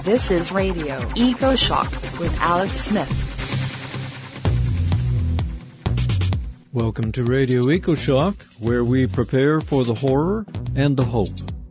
This is Radio EcoShock with Alex Smith. Welcome to Radio EcoShock, where we prepare for the horror and the hope.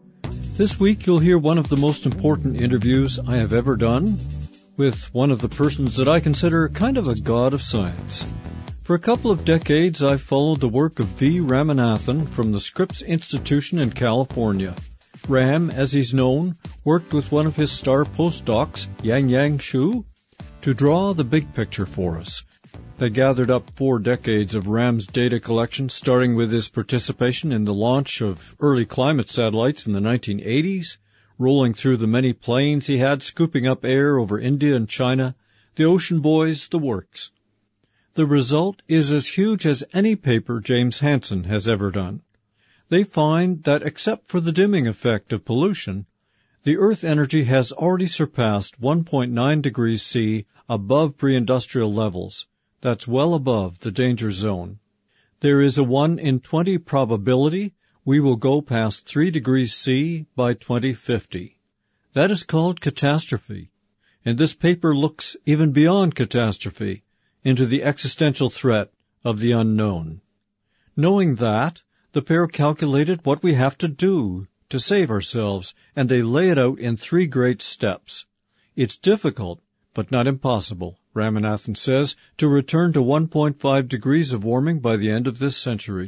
This week you'll hear one of the most important interviews I have ever done with one of the persons that I consider kind of a god of science. For a couple of decades I've followed the work of V. Ramanathan from the Scripps Institution in California. Ram, as he's known, worked with one of his star postdocs, Yang Shu, to draw the big picture for us. They gathered up 4 decades of Ram's data collection, starting with his participation in the launch of early climate satellites in the 1980s, rolling through the many planes he had scooping up air over India and China, the ocean buoys, the works. The result is as huge as any paper James Hansen has ever done. They find that except for the dimming effect of pollution, the Earth energy has already surpassed 1.9 degrees C above pre-industrial levels. That's well above the danger zone. There is a 1 in 20 probability we will go past 3 degrees C by 2050. That is called catastrophe. And this paper looks even beyond catastrophe into the existential threat of the unknown. Knowing that, the pair calculated what we have to do to save ourselves, and they lay it out in 3 great steps. It's difficult, but not impossible, Ramanathan says, to return to 1.5 degrees of warming by the end of this century.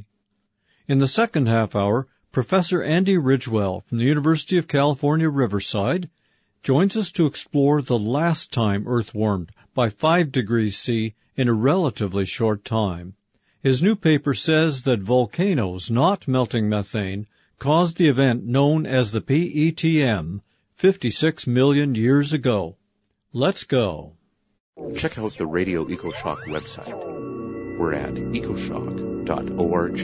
In the second half hour, Professor Andy Ridgewell from the University of California, Riverside, joins us to explore the last time Earth warmed by 5 degrees C in a relatively short time. His new paper says that volcanoes not melting methane caused the event known as the PETM 56 million years ago. Let's go. Check out the Radio EcoShock website. We're at ecoshock.org.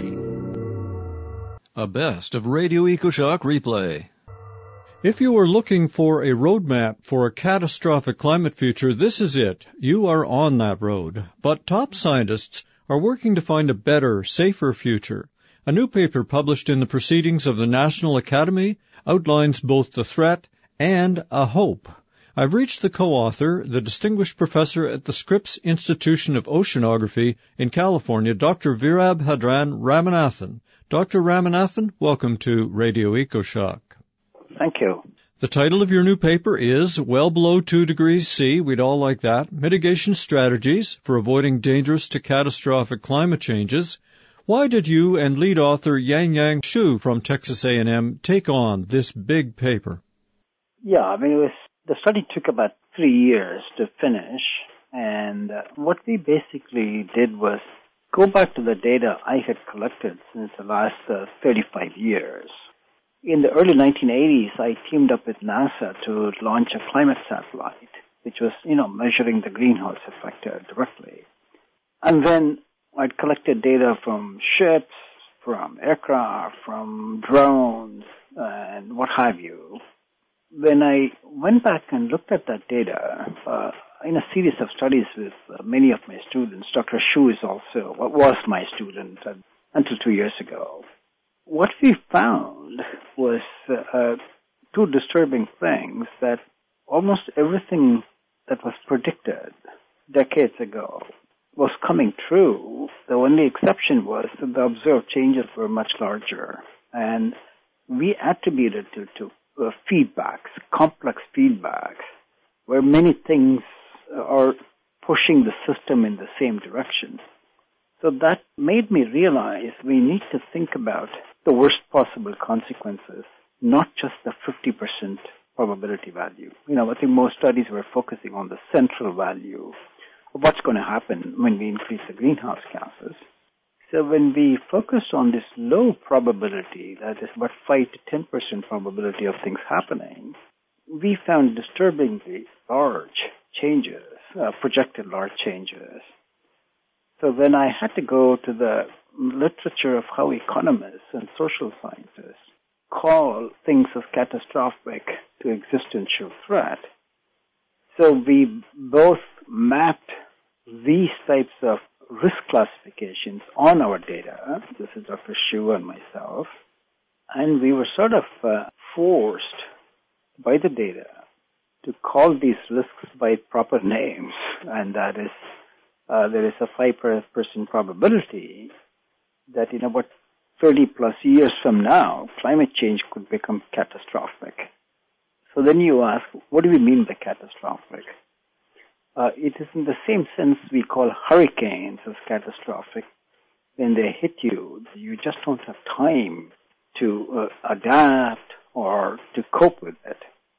A best of Radio EcoShock replay. If you are looking for a roadmap for a catastrophic climate future, this is it. You are on that road. But top scientists are working to find a better, safer future. A new paper published in the Proceedings of the National Academy outlines both the threat and a hope. I've reached the co-author, the distinguished professor at the Scripps Institution of Oceanography in California, Dr. Virabhadran Ramanathan. Dr. Ramanathan, welcome to Radio EcoShock. Thank you. The title of your new paper is Well Below 2 Degrees C, we'd all like that, Mitigation Strategies for Avoiding Dangerous to Catastrophic Climate Changes. Why did you and lead author Yang Shu from Texas A&M take on this big paper? Yeah, the study took about 3 years to finish, and what we basically did was go back to the data I had collected since the last 35 years. In the early 1980s, I teamed up with NASA to launch a climate satellite, which was, measuring the greenhouse effect directly. And then I'd collected data from ships, from aircraft, from drones, and what have you. When I went back and looked at that data in a series of studies with many of my students, Dr. Shu was my student until 2 years ago. What we found was 2 disturbing things, that almost everything that was predicted decades ago was coming true. The only exception was that the observed changes were much larger, and we attributed it to feedbacks, complex feedbacks, where many things are pushing the system in the same direction. So that made me realize we need to think about the worst possible consequences, not just the 50% probability value. I think most studies were focusing on the central value of what's going to happen when we increase the greenhouse gases. So when we focused on this low probability, that is about 5 to 10% probability of things happening, we found disturbingly large changes, projected large changes. So then I had to go to the literature of how economists and social scientists call things as catastrophic to existential threat. So we both mapped these types of risk classifications on our data. This is Dr. Shu and myself. And we were sort of forced by the data to call these risks by proper names, and that is there is a 5% probability that in about 30 plus years from now, climate change could become catastrophic. So then you ask, what do we mean by catastrophic? It is in the same sense we call hurricanes as catastrophic. When they hit you, you just don't have time to adapt or to cope with it.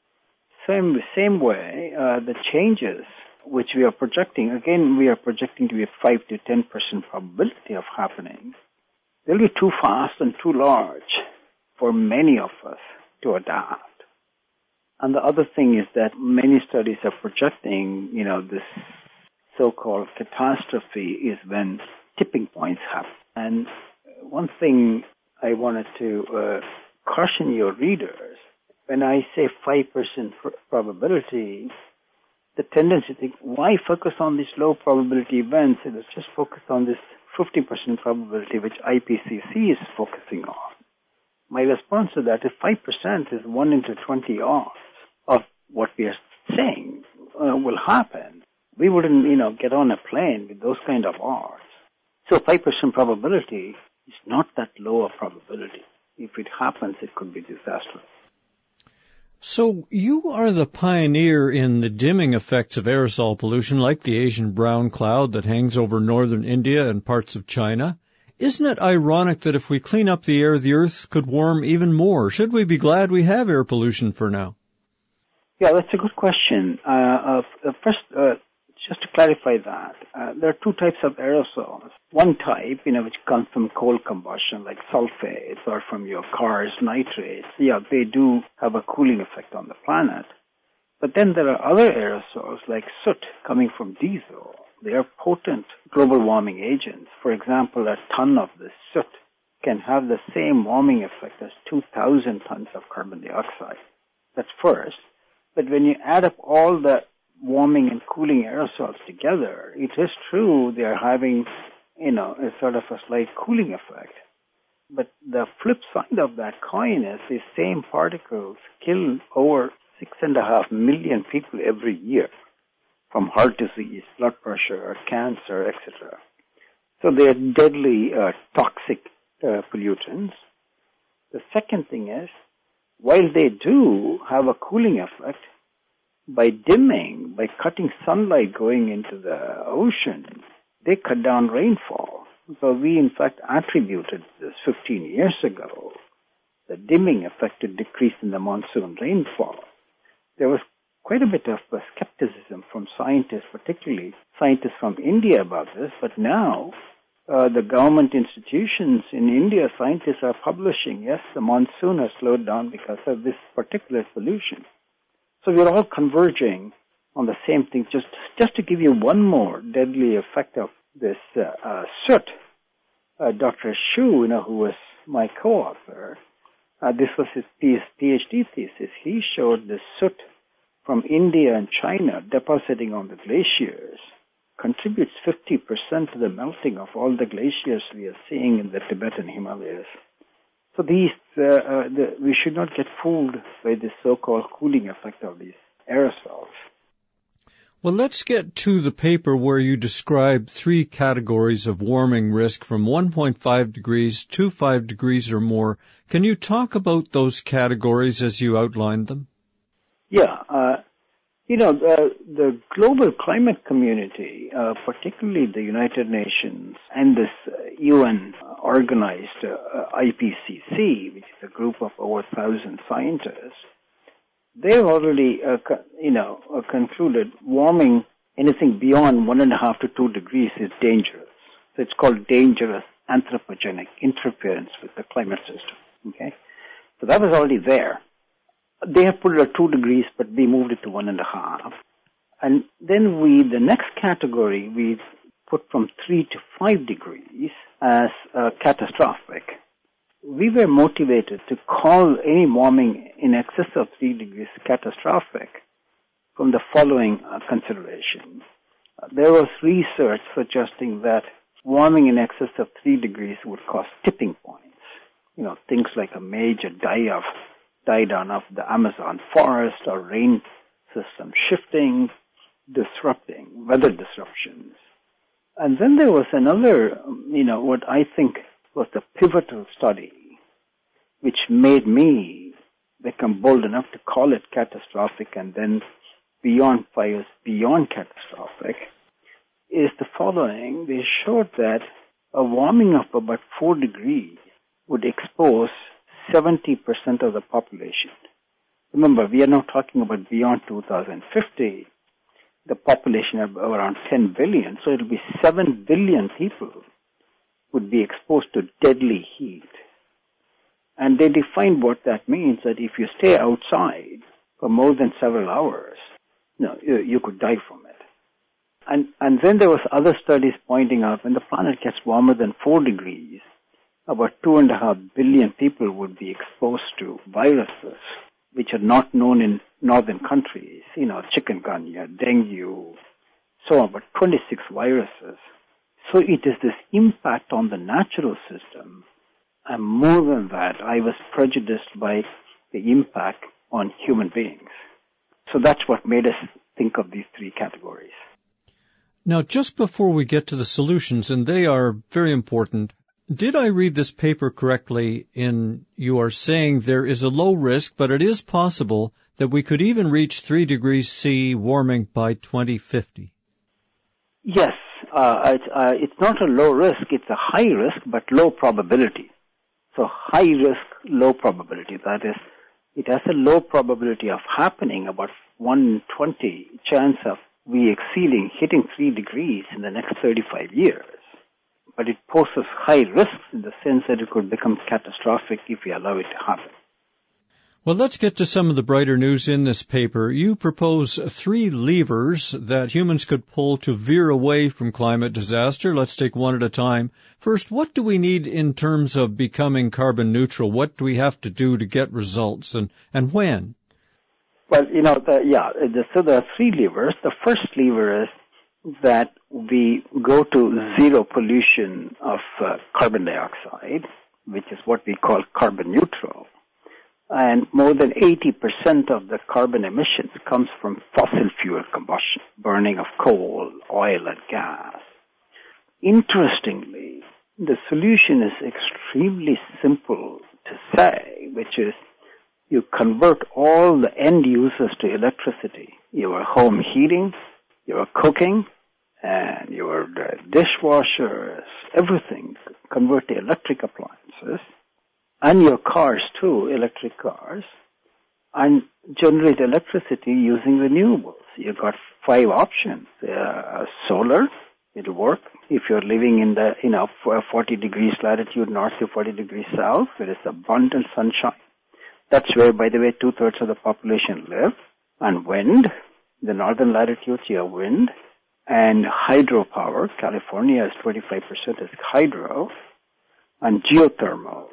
Same way, the changes which we are projecting, again, we are projecting to be a 5 to 10% probability of happening. They'll be too fast and too large for many of us to adapt. And the other thing is that many studies are projecting, this so-called catastrophe is when tipping points happen. And one thing I wanted to caution your readers, when I say 5% probability, the tendency to think, why focus on these low probability events? Let's just focus on this 50% probability which IPCC is focusing on. My response to that is 5% is 1 into 20 odds of what we are saying will happen. We wouldn't, get on a plane with those kind of odds. So 5% probability is not that low a probability. If it happens, it could be disastrous. So you are the pioneer in the dimming effects of aerosol pollution, like the Asian brown cloud that hangs over northern India and parts of China. Isn't it ironic that if we clean up the air, the Earth could warm even more? Should we be glad we have air pollution for now? Yeah, that's a good question. First, just to clarify that, there are two types of aerosols. One type, which comes from coal combustion, like sulfates, or from your car's nitrates. Yeah, they do have a cooling effect on the planet. But then there are other aerosols, like soot, coming from diesel. They are potent global warming agents. For example, a ton of this soot can have the same warming effect as 2,000 tons of carbon dioxide. That's first. But when you add up all the warming and cooling aerosols together, it is true they are having, a sort of a slight cooling effect. But the flip side of that coin is these same particles kill over 6.5 million people every year from heart disease, blood pressure, or cancer, etc. So they are deadly toxic pollutants. The second thing is, while they do have a cooling effect, by dimming, by cutting sunlight going into the ocean, they cut down rainfall. So we, in fact, attributed this 15 years ago, the dimming effect to decrease in the monsoon rainfall. There was quite a bit of skepticism from scientists, particularly scientists from India about this, but now the government institutions in India, scientists are publishing, yes, the monsoon has slowed down because of this particular pollution. So we're all converging on the same thing. Just to give you one more deadly effect of this soot, Dr. Xu, who was my co-author, this was his PhD thesis. He showed the soot from India and China depositing on the glaciers contributes 50% to the melting of all the glaciers we are seeing in the Tibetan Himalayas. So we should not get fooled by this so-called cooling effect of these aerosols. Well, let's get to the paper where you describe 3 categories of warming risk from 1.5 degrees to 5 degrees or more. Can you talk about those categories as you outlined them? Yeah. The global climate community, particularly the United Nations and this UN-organized IPCC, which is a group of over 1,000 scientists, they've already, concluded warming anything beyond 1.5 to 2 degrees is dangerous. So it's called dangerous anthropogenic interference with the climate system. Okay, so that was already there. They have put it at 2 degrees, but we moved it to 1.5. And then the next category, we put from 3 to 5 degrees as catastrophic. We were motivated to call any warming in excess of 3 degrees catastrophic from the following considerations. There was research suggesting that warming in excess of 3 degrees would cause tipping points. Things like a major die down of the Amazon forest or system shifting, disrupting, weather disruptions. And then there was another, what I think was the pivotal study, which made me become bold enough to call it catastrophic and then beyond fires, beyond catastrophic, is the following. They showed that a warming of about 4 degrees would expose 70% of the population. Remember, we are now talking about beyond 2050, the population of around 10 billion, so it will be 7 billion people would be exposed to deadly heat. And they defined what that means, that if you stay outside for more than several hours, you could die from it. And then there was other studies pointing out when the planet gets warmer than 4 degrees, about 2.5 billion people would be exposed to viruses which are not known in northern countries, chikungunya, dengue, so on, but 26 viruses. So it is this impact on the natural system. And more than that, I was prejudiced by the impact on human beings. So that's what made us think of these 3 categories. Now, just before we get to the solutions, and they are very important, did I read this paper correctly in you are saying there is a low risk, but it is possible that we could even reach 3 degrees C warming by 2050? Yes. It's not a low risk. It's a high risk, but low probability. So high risk, low probability. That is, it has a low probability of happening, about 1 in 20 chance of we hitting 3 degrees in the next 35 years. But it poses high risks in the sense that it could become catastrophic if we allow it to happen. Well, let's get to some of the brighter news in this paper. You propose 3 levers that humans could pull to veer away from climate disaster. Let's take one at a time. First, what do we need in terms of becoming carbon neutral? What do we have to do to get results, and when? Well, so there are 3 levers. The first lever is that we go to zero pollution of carbon dioxide, which is what we call carbon neutral. And more than 80% of the carbon emissions comes from fossil fuel combustion, burning of coal, oil, and gas. Interestingly, the solution is extremely simple to say, which is you convert all the end users to electricity. Your home heating, your cooking, and your dishwashers, everything, convert to electric appliances. And your cars too, electric cars, and generate electricity using renewables. You've got 5 options. Solar, it'll work. If you're living in the 40 degrees latitude north to 40 degrees south, there is abundant sunshine. That's where, by the way, 2/3 of the population live. And wind, the northern latitudes, you have wind. And hydropower, California is 25% is hydro. And geothermal.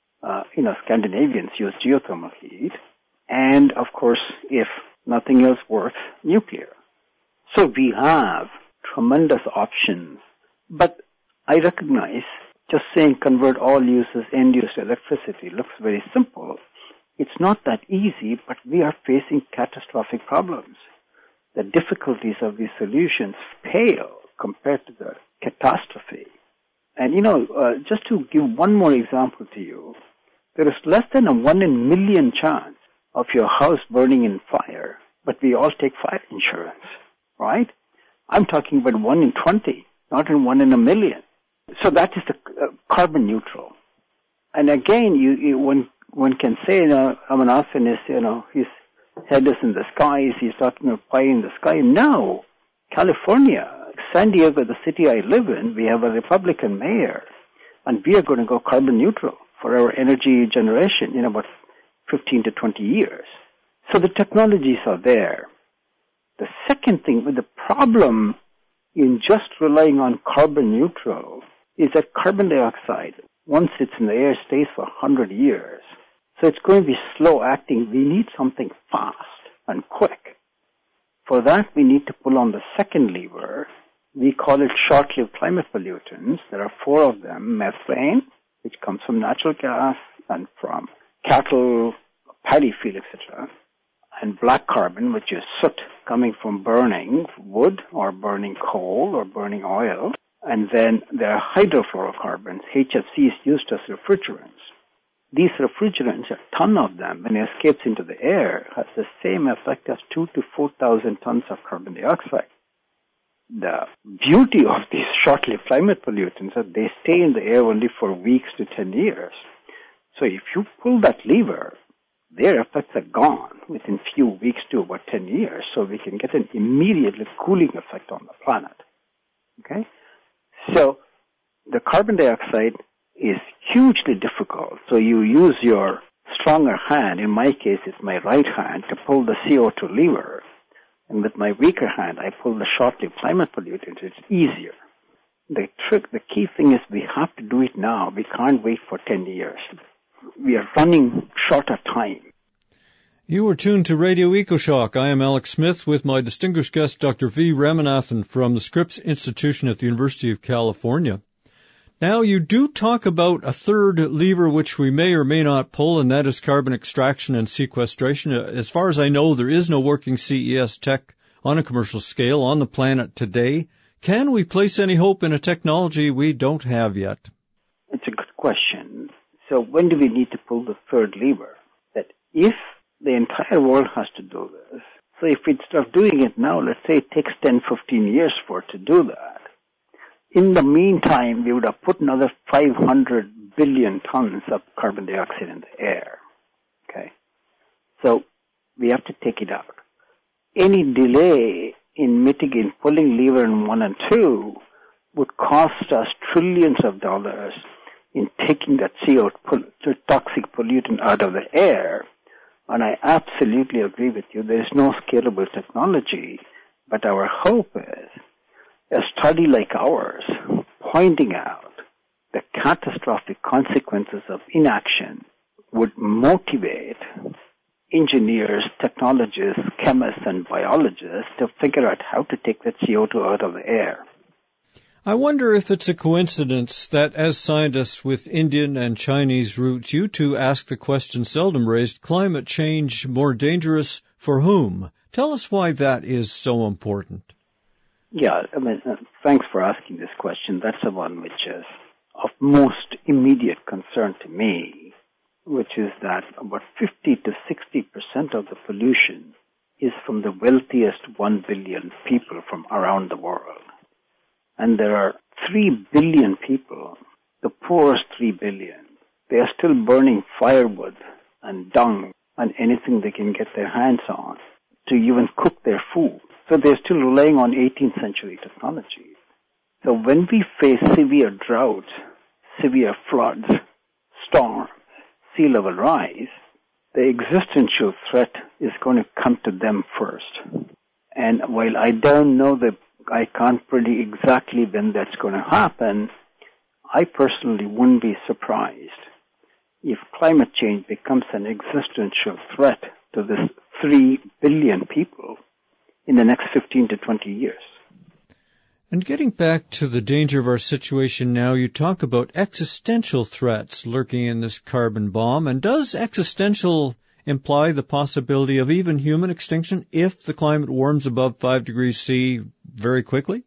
Scandinavians use geothermal heat. And, of course, if nothing else works, nuclear. So we have tremendous options. But I recognize just saying convert all users, end use electricity looks very simple. It's not that easy, but we are facing catastrophic problems. The difficulties of these solutions pale compared to the catastrophe. And, just to give one more example to you, there is less than a 1 in a million chance of your house burning in fire, but we all take fire insurance, right? I'm talking about 1 in 20, not in 1 in a million. So that is the carbon neutral. And again, one can say, Amanathan is, his head is in the skies, he's talking about pie in the sky. No, California, San Diego, the city I live in, we have a Republican mayor, and we are going to go carbon neutral for our energy generation in about 15 to 20 years. So the technologies are there. The second thing, with the problem in just relying on carbon neutral, is that carbon dioxide, once it's in the air, stays for 100 years. So it's going to be slow acting. We need something fast and quick. For that, we need to pull on the second lever. We call it short-lived climate pollutants. There are 4 of them. Methane, which comes from natural gas and from cattle, paddy field, etc. and black carbon, which is soot coming from burning wood or burning coal or burning oil. And then there are hydrofluorocarbons, HFCs, used as refrigerants. These refrigerants, a ton of them, when it escapes into the air, has the same effect as 2,000 to 4,000 tons of carbon dioxide. The beauty of these short-lived climate pollutants is that they stay in the air only for weeks to 10 years. So if you pull that lever, their effects are gone within few weeks to about 10 years. So we can get an immediately cooling effect on the planet. Okay? So the carbon dioxide is hugely difficult. So you use your stronger hand, in my case it's my right hand, to pull the CO2 lever. And with my weaker hand, I pull the short-lived climate pollutants. It's easier. The key thing is we have to do it now. We can't wait for 10 years. We are running short of time. You are tuned to Radio EcoShock. I am Alex Smith with my distinguished guest, Dr. V. Ramanathan from the Scripps Institution at the University of California. Now, you do talk about a third lever which we may or may not pull, and that is carbon extraction and sequestration. As far as I know, there is no working CES tech on a commercial scale on the planet today. Can we place any hope in a technology we don't have yet? It's a good question. So when do we need to pull the third lever? That if the entire world has to do this, so if we start doing it now, let's say it takes 10, 15 years for it to do that. In the meantime, we would have put another 500 billion tons of carbon dioxide in the air. Okay? So we have to take it out. Any delay in mitigating pulling lever in 1 and 2 would cost us trillions of dollars in taking that CO2 toxic pollutant out of the air. And I absolutely agree with you. There is no scalable technology, but our hope is a study like ours pointing out the catastrophic consequences of inaction would motivate engineers, technologists, chemists, and biologists to figure out how to take that CO2 out of the air. I wonder if it's a coincidence that as scientists with Indian and Chinese roots, you two ask the question seldom raised, climate change more dangerous for whom? Tell us why that is so important. Yeah, thanks for asking this question. That's the one which is of most immediate concern to me, which is that about 50 to 60% of the pollution is from the wealthiest 1 billion people from around the world. And there are 3 billion people, the poorest 3 billion. They are still burning firewood and dung and anything they can get their hands on to even cook their food. So they're still relying on 18th century technology. So when we face severe droughts, severe floods, storms, sea level rise, the existential threat is going to come to them first. And while I don't know I can't predict exactly when that's going to happen, I personally wouldn't be surprised if climate change becomes an existential threat to this 3 billion people in the next 15 to 20 years. And getting back to the danger of our situation now, you talk about existential threats lurking in this carbon bomb. And does existential imply the possibility of even human extinction if the climate warms above 5 degrees C very quickly?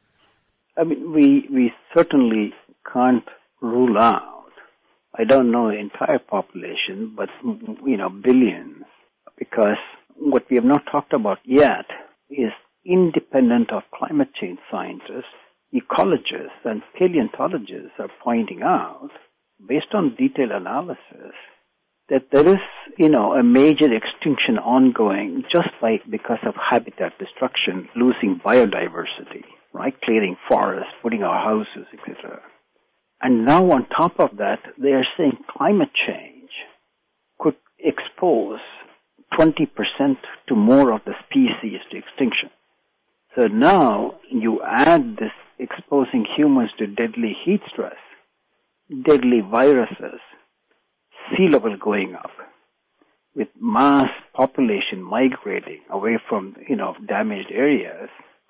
I mean, we certainly can't rule out, I don't know the entire population, but, billions, because what we have not talked about yet is independent of climate change scientists, ecologists, and paleontologists are pointing out, based on detailed analysis, that there is, a major extinction ongoing just because of habitat destruction, losing biodiversity, right? Clearing forests, putting our houses, etc. And now on top of that, they are saying climate change could expose 20% to more of the species to extinction. So now you add this exposing humans to deadly heat stress, deadly viruses, sea level going up, with mass population migrating away from, damaged areas,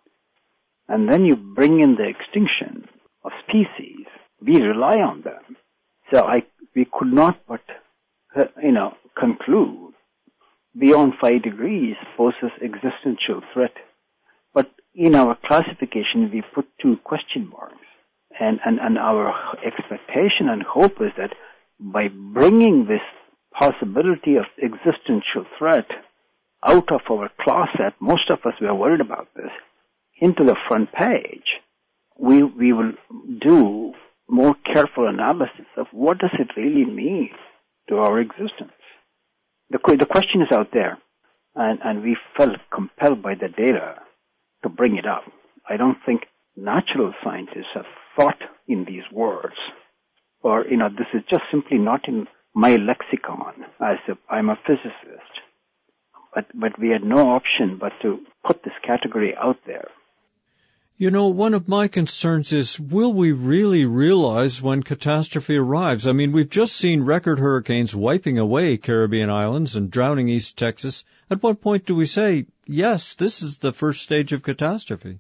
and then you bring in the extinction of species. We rely on them. So we could not but, conclude beyond 5 degrees poses existential threat. But in our classification, we put 2 question marks. And our expectation and hope is that by bringing this possibility of existential threat out of our closet, most of us, we are worried about this, into the front page, we will do more careful analysis of what does it really mean to our existence. The question is out there, and we felt compelled by the data to bring it up. I don't think natural scientists have thought in these words, or, this is just simply not in my lexicon I'm a physicist. But we had no option but to put this category out there. One of my concerns is, will we really realize when catastrophe arrives? I mean, we've just seen record hurricanes wiping away Caribbean islands and drowning East Texas. At what point do we say, yes, this is the first stage of catastrophe?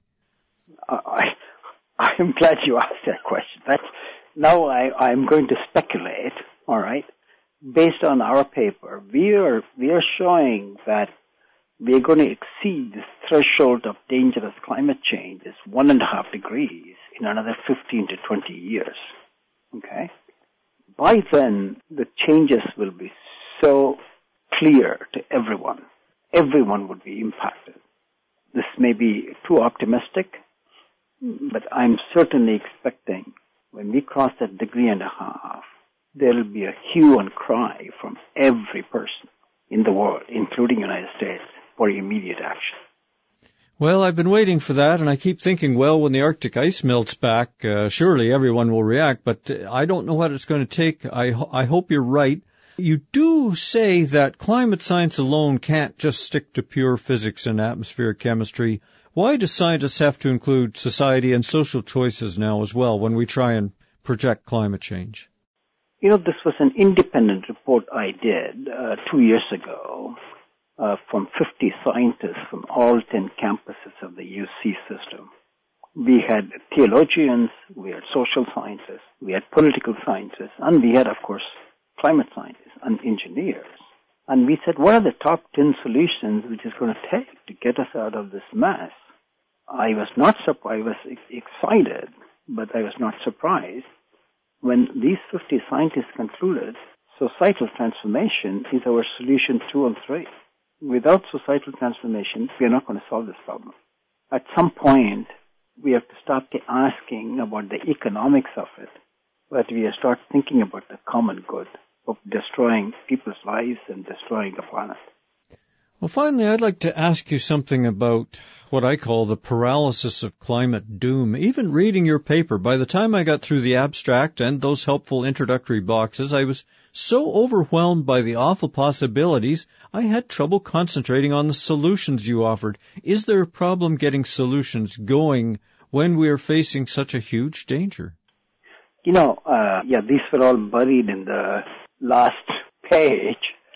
I'm glad you asked that question. Now I'm going to speculate, all right? Based on our paper, we are showing that we are going to exceed this threshold of dangerous climate change, this 1.5 degrees, in another 15 to 20 years. Okay? By then, the changes will be so clear to everyone. Everyone would be impacted. This may be too optimistic, but I'm certainly expecting when we cross that 1.5 degrees, there will be a hue and cry from every person in the world, including the United States, for immediate action. Well, I've been waiting for that, and I keep thinking, well, when the Arctic ice melts back, surely everyone will react, but I don't know what it's going to take. I hope you're right. You do say that climate science alone can't just stick to pure physics and atmospheric chemistry. Why do scientists have to include society and social choices now as well when we try and project climate change? This was an independent report I did 2 years ago from 50 scientists from all 10 campuses of the UC system. We had theologians, we had social scientists, we had political scientists, and we had, of course, climate scientists and engineers. And we said, what are the top 10 solutions which is going to take to get us out of this mess? I was not surprised. I was excited, but I was not surprised when these 50 scientists concluded societal transformation is our solution 2 and 3. Without societal transformation, we are not going to solve this problem. At some point, we have to stop asking about the economics of it, but we have to start thinking about the common good of destroying people's lives and destroying the planet. Well, finally, I'd like to ask you something about what I call the paralysis of climate doom. Even reading your paper, by the time I got through the abstract and those helpful introductory boxes, I was so overwhelmed by the awful possibilities, I had trouble concentrating on the solutions you offered. Is there a problem getting solutions going when we are facing such a huge danger? These were all buried in the last page.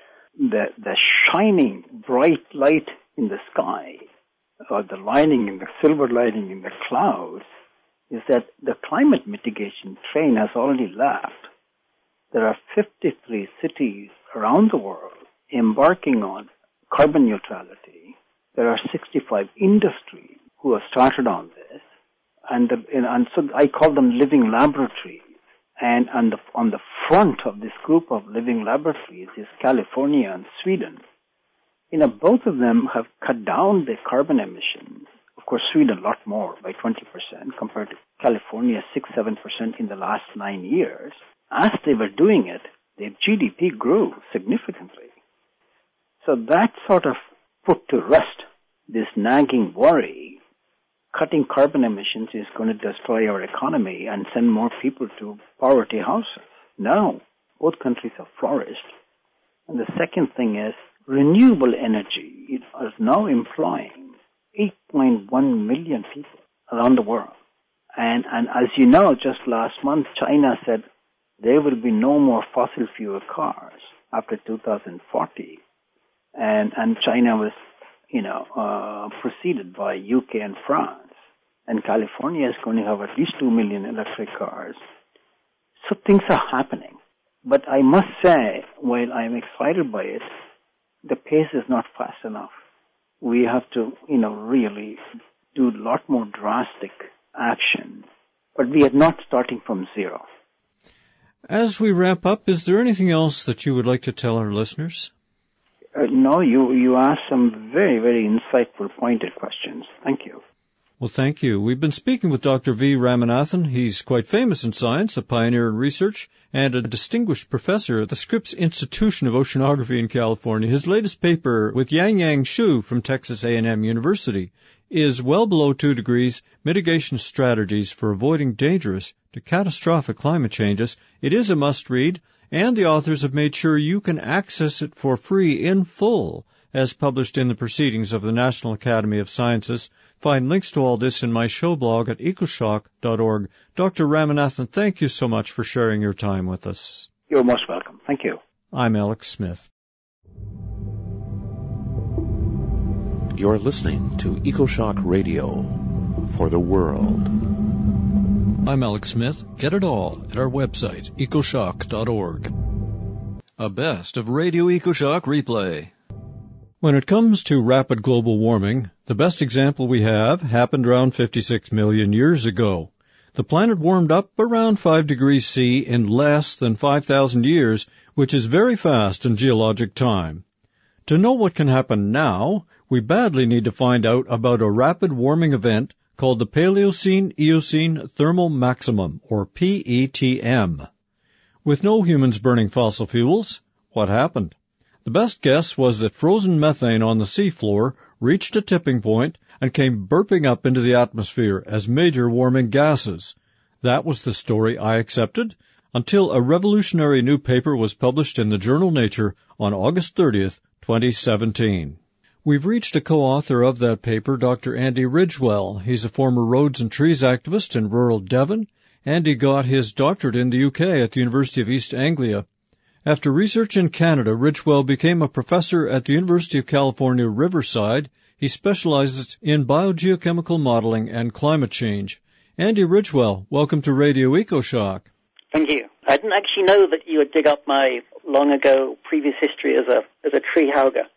The shining bright light in the sky, or the silver lining in the clouds, is that the climate mitigation train has already left. There are 53 cities around the world embarking on carbon neutrality. There are 65 industries who have started on this, and so I call them living laboratories. And on the front of this group of living laboratories is California and Sweden. Both of them have cut down their carbon emissions. Of course, Sweden a lot more, by 20%, compared to California, 6-7% in the last 9 years. As they were doing it, their GDP grew significantly. So that sort of put to rest this nagging worry. Cutting carbon emissions is going to destroy our economy and send more people to poverty houses. No, both countries have flourished. And the second thing is renewable energy. It is now employing 8.1 million people around the world. And as you know, just last month, China said there will be no more fossil fuel cars after 2040. And China was, preceded by UK and France. And California is going to have at least 2 million electric cars. So things are happening. But I must say, while I'm excited by it, the pace is not fast enough. We have to, really do a lot more drastic action. But we are not starting from zero. As we wrap up, is there anything else that you would like to tell our listeners? No, you asked some very, very insightful, pointed questions. Thank you. Well, thank you. We've been speaking with Dr. V. Ramanathan. He's quite famous in science, a pioneer in research, and a distinguished professor at the Scripps Institution of Oceanography in California. His latest paper with Yang Xu from Texas A&M University is Well Below 2 Degrees, Mitigation Strategies for Avoiding Dangerous to Catastrophic Climate Changes. It is a must-read, and the authors have made sure you can access it for free in full, as published in the Proceedings of the National Academy of Sciences. Find links to all this in my show blog at ecoshock.org. Dr. Ramanathan, thank you so much for sharing your time with us. You're most welcome. Thank you. I'm Alex Smith. You're listening to EcoShock Radio for the world. I'm Alex Smith. Get it all at our website, ecoshock.org. A best of Radio EcoShock replay. When it comes to rapid global warming, the best example we have happened around 56 million years ago. The planet warmed up around 5 degrees C in less than 5,000 years, which is very fast in geologic time. To know what can happen now, we badly need to find out about a rapid warming event called the Paleocene-Eocene Thermal Maximum, or PETM. With no humans burning fossil fuels, what happened? The best guess was that frozen methane on the seafloor reached a tipping point and came burping up into the atmosphere as major warming gases. That was the story I accepted until a revolutionary new paper was published in the journal Nature on August 30th, 2017. We've reached a co-author of that paper, Dr. Andy Ridgewell. He's a former roads and trees activist in rural Devon, and he got his doctorate in the UK at the University of East Anglia. After research in Canada, Ridgewell became a professor at the University of California, Riverside. He specializes in biogeochemical modeling and climate change. Andy Ridgewell, welcome to Radio EcoShock. Thank you. I didn't actually know that you would dig up my long ago previous history as a tree hugger.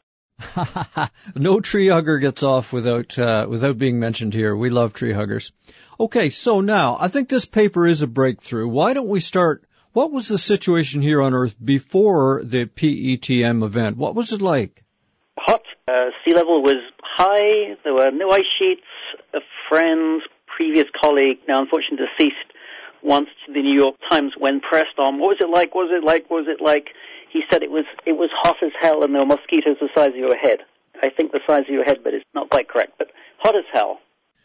No tree hugger gets off without being mentioned here. We love tree huggers. Okay, so now I think this paper is a breakthrough. Why don't we start? What was the situation here on Earth before the PETM event? What was it like? Hot. Sea level was high. There were no ice sheets. A friend, previous colleague, now unfortunately deceased, once to the New York Times when pressed on, what was it like, what was it like, what was it like? He said it was hot as hell and there were mosquitoes the size of your head. I think the size of your head, but it's not quite correct, but hot as hell.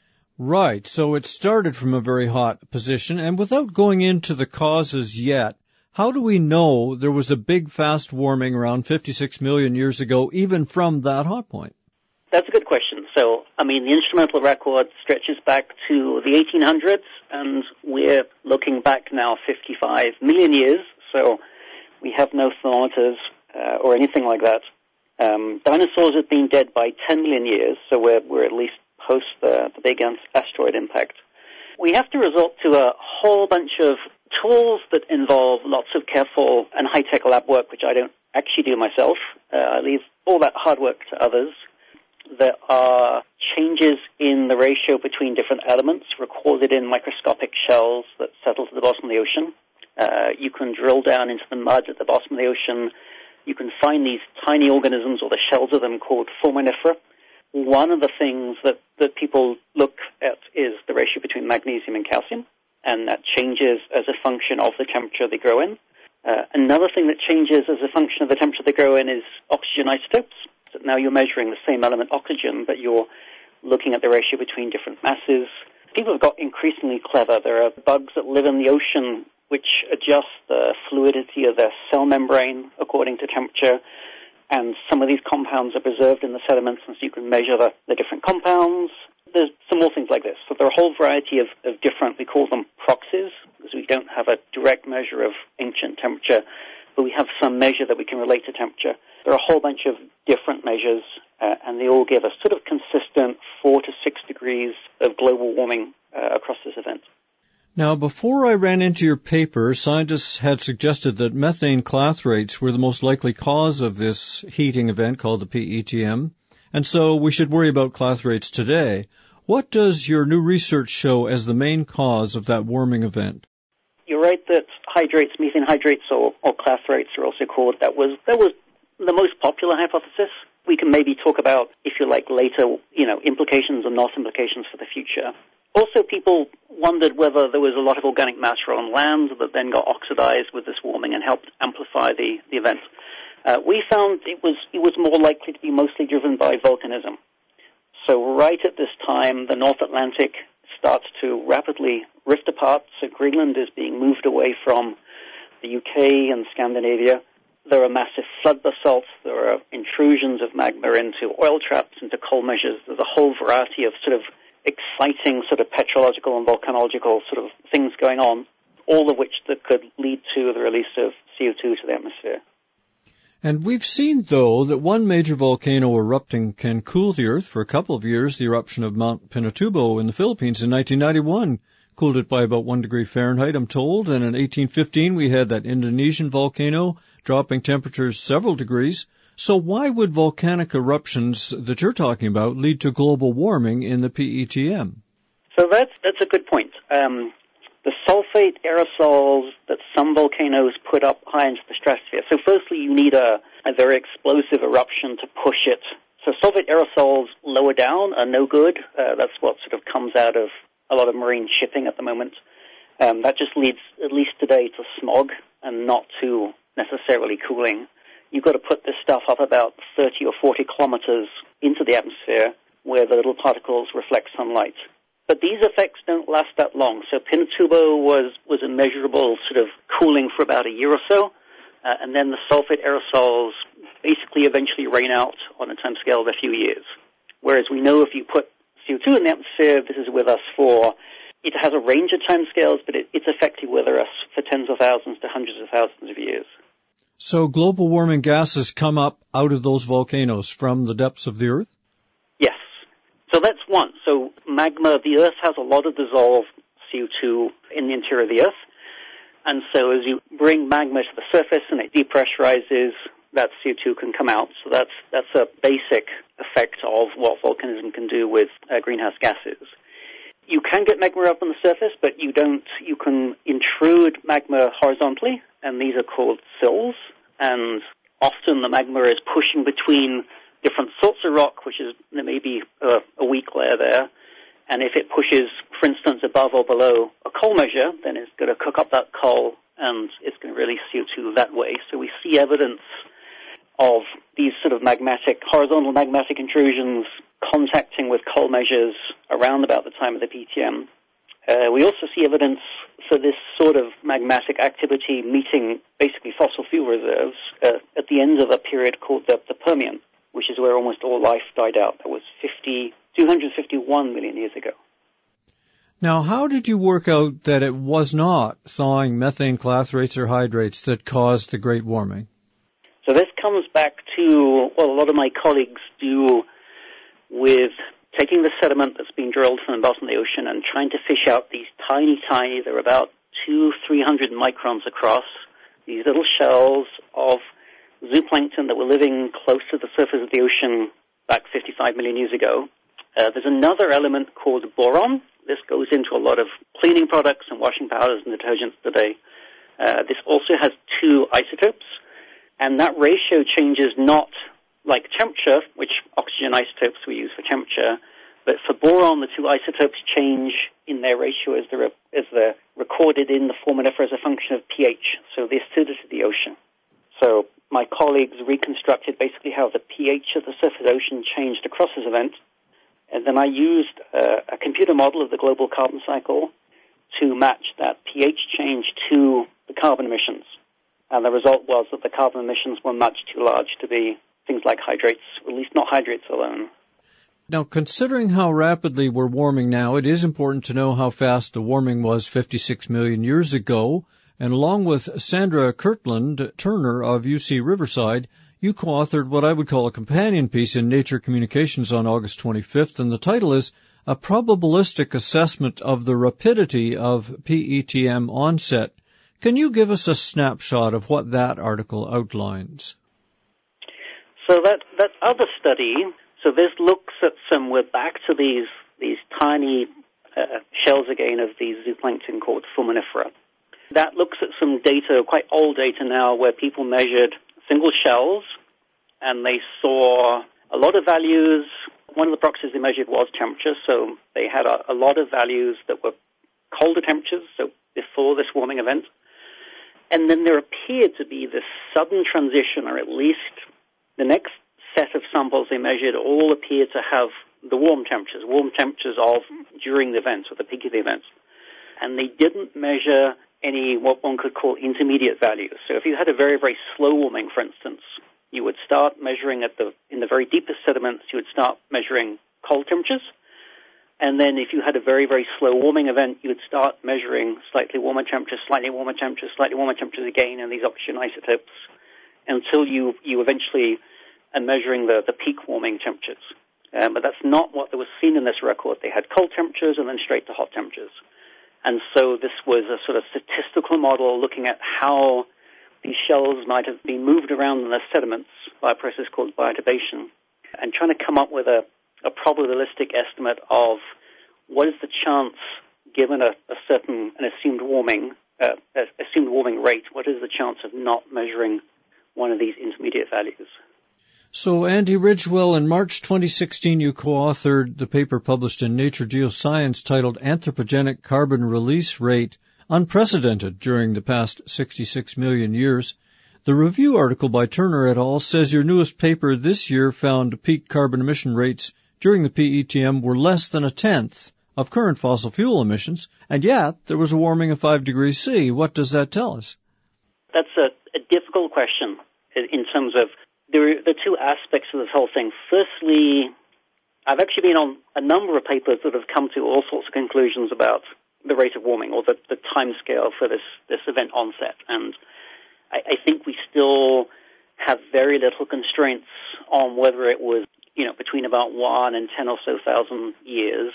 Right, so it started from a very hot position, and without going into the causes yet, how do we know there was a big fast warming around 56 million years ago, even from that hot point? That's a good question. So, the instrumental record stretches back to the 1800s, and we're looking back now 55 million years, so we have no thermometers or anything like that. Dinosaurs have been dead by 10 million years, so we're at least post the big asteroid impact. We have to resort to a whole bunch of tools that involve lots of careful and high-tech lab work, which I don't actually do myself. I leave all that hard work to others. There are changes in the ratio between different elements recorded in microscopic shells that settle to the bottom of the ocean. You can drill down into the mud at the bottom of the ocean. You can find these tiny organisms, or the shells of them, called foraminifera. One of the things that people look at is the ratio between magnesium and calcium, and that changes as a function of the temperature they grow in. Another thing that changes as a function of the temperature they grow in is oxygen isotopes. So now you're measuring the same element, oxygen, but you're looking at the ratio between different masses. People have got increasingly clever. There are bugs that live in the ocean which adjust the fluidity of their cell membrane according to temperature, and some of these compounds are preserved in the sediments, and so you can measure the different compounds. There's some more things like this. So there are a whole variety of different, we call them proxies, because we don't have a direct measure of ancient temperature, but we have some measure that we can relate to temperature. There are a whole bunch of different measures, and they all give a sort of consistent 4 to 6 degrees of global warming across this event. Now, before I ran into your paper, scientists had suggested that methane clathrates were the most likely cause of this heating event called the PETM, and so we should worry about clathrates today. What does your new research show as the main cause of that warming event? You're right that hydrates, methane hydrates, or clathrates are also called. That was the most popular hypothesis. We can maybe talk about, if you like, later, implications or not implications for the future. Also, people wondered whether there was a lot of organic matter on land that then got oxidized with this warming and helped amplify the event. We found it was more likely to be mostly driven by volcanism. So right at this time, the North Atlantic starts to rapidly rift apart. So Greenland is being moved away from the UK and Scandinavia. There are massive flood basalts. There are intrusions of magma into oil traps, into coal measures. There's a whole variety of sort of exciting sort of petrological and volcanological sort of things going on, all of which that could lead to the release of CO2 to the atmosphere. And we've seen, though, that one major volcano erupting can cool the Earth for a couple of years. The eruption of Mount Pinatubo in the Philippines in 1991 cooled it by about 1 degree Fahrenheit, I'm told. And in 1815, we had that Indonesian volcano dropping temperatures several degrees. So why would volcanic eruptions that you're talking about lead to global warming in the PETM? So that's a good point. The sulfate aerosols that some volcanoes put up high into the stratosphere. So firstly, you need a very explosive eruption to push it. So sulfate aerosols lower down are no good. That's what sort of comes out of a lot of marine shipping at the moment. That just leads, at least today, to smog and not to necessarily cooling. You've got to put this stuff up about 30 or 40 kilometers into the atmosphere where the little particles reflect sunlight. But these effects don't last that long. So Pinatubo was a measurable sort of cooling for about a year or so, and then the sulfate aerosols basically eventually rain out on a time scale of a few years. Whereas we know if you put CO2 in the atmosphere, this is with us it has a range of time scales, but it's effectively with us for tens of thousands to hundreds of thousands of years. So global warming gases come up out of those volcanoes from the depths of the Earth? Yes. So that's one. So magma, the Earth has a lot of dissolved CO2 in the interior of the Earth. And so as you bring magma to the surface and it depressurizes, that CO2 can come out. So that's a basic effect of what volcanism can do with greenhouse gases. You can get magma up on the surface, but you can intrude magma horizontally, and these are called sills. And often the magma is pushing between different sorts of rock, which is maybe a weak layer there. And if it pushes, for instance, above or below a coal measure, then it's going to cook up that coal, and it's going to release CO2 that way. So we see evidence of these sort of horizontal magmatic intrusions contacting with coal measures around about the time of the PTM. We also see evidence for this sort of magmatic activity meeting basically fossil fuel reserves at the end of a period called the Permian, which is where almost all life died out. That was 251 million years ago. Now, how did you work out that it was not thawing methane clathrates or hydrates that caused the great warming? So this comes back to what a lot of my colleagues do with taking the sediment that's being drilled from the bottom of the ocean and trying to fish out these tiny, they're about 200-300 microns across, these little shells of zooplankton that were living close to the surface of the ocean back 55 million years ago. There's another element called boron. This goes into a lot of cleaning products and washing powders and detergents today. This also has 2 isotopes, and that ratio changes not like temperature, which oxygen isotopes we use for temperature, but for boron, the 2 isotopes change in their ratio as they're recorded in the formula as a function of pH, so the acidity of the ocean. So my colleagues reconstructed basically how the pH of the surface of the ocean changed across this event, and then I used a computer model of the global carbon cycle to match that pH change to the carbon emissions. And the result was that the carbon emissions were much too large to be things like hydrates, or at least not hydrates alone. Now, considering how rapidly we're warming now, it is important to know how fast the warming was 56 million years ago. And along with Sandra Kirtland Turner of UC Riverside, you co-authored what I would call a companion piece in Nature Communications on August 25th, and the title is a probabilistic assessment of the rapidity of PETM onset. Can you give us a snapshot of what that article outlines? So that other study, so this looks at we're back to these tiny shells again of these zooplankton called Foraminifera. That looks at some data, quite old data now, where people measured single shells and they saw a lot of values. One of the proxies they measured was temperature, so they had a lot of values that were colder temperatures, so before this warming event. And then there appeared to be this sudden transition, or at least the next set of samples they measured all appeared to have the warm temperatures of during the event, or the peak of the event. And they didn't measure any what one could call intermediate values. So if you had a very, very slow warming, for instance, you would start measuring in the very deepest sediments, you would start measuring cold temperatures. And then if you had a very, very slow warming event, you would start measuring slightly warmer temperatures, slightly warmer temperatures, slightly warmer temperatures again, and these oxygen isotopes, until you eventually are measuring the peak warming temperatures. But that's not what was seen in this record. They had cold temperatures and then straight to hot temperatures. And so this was a sort of statistical model looking at how these shells might have been moved around in the sediments by a process called biotubation, and trying to come up with a probabilistic estimate of what is the chance, given an assumed warming rate, what is the chance of not measuring one of these intermediate values. So, Andy Ridgewell, in March 2016, you co-authored the paper published in Nature Geoscience titled Anthropogenic Carbon Release Rate Unprecedented During the Past 66 Million Years. The review article by Turner et al. Says your newest paper this year found peak carbon emission rates during the PETM were less than a tenth of current fossil fuel emissions, and yet there was a warming of 5 degrees C. What does that tell us? That's a difficult question in terms of there are two aspects of this whole thing. Firstly, I've actually been on a number of papers that have come to all sorts of conclusions about the rate of warming or the time scale for this event onset. And I think we still have very little constraints on whether it was, between about 1 and 10 or so thousand years.